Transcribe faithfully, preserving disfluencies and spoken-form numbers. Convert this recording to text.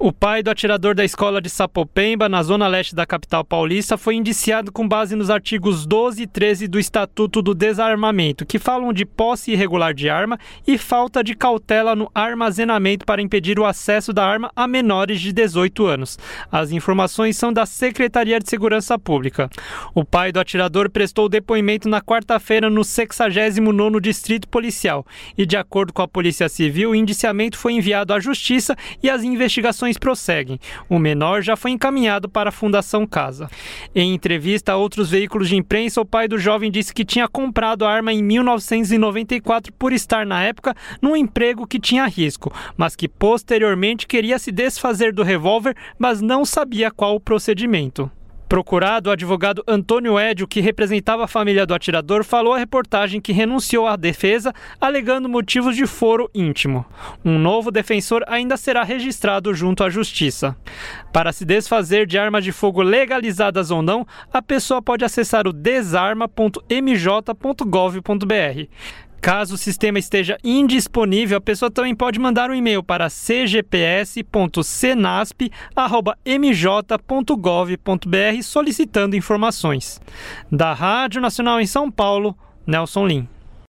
O pai do atirador da escola de Sapopemba, na zona leste da capital paulista, foi indiciado com base nos artigos doze e treze do Estatuto do Desarmamento, que falam de posse irregular de arma e falta de cautela no armazenamento para impedir o acesso da arma a menores de dezoito anos. As informações são da Secretaria de Segurança Pública. O pai do atirador prestou depoimento na quarta-feira no sexagésimo nono Distrito Policial e, de acordo com a Polícia Civil, o indiciamento foi enviado à Justiça e as investigações prosseguem. O menor já foi encaminhado para a Fundação Casa. Em entrevista a outros veículos de imprensa, o pai do jovem disse que tinha comprado a arma em mil novecentos e noventa e quatro por estar, na época, num emprego que tinha risco, mas que posteriormente queria se desfazer do revólver, mas não sabia qual o procedimento. Procurado, o advogado Antônio Edio, que representava a família do atirador, falou à reportagem que renunciou à defesa, alegando motivos de foro íntimo. Um novo defensor ainda será registrado junto à Justiça. Para se desfazer de armas de fogo legalizadas ou não, a pessoa pode acessar o desarma ponto m j ponto gov ponto b r. Caso o sistema esteja indisponível, a pessoa também pode mandar um e-mail para c g p s ponto senasp arroba m j ponto gov ponto b r solicitando informações. Da Rádio Nacional em São Paulo, Nelson Lim.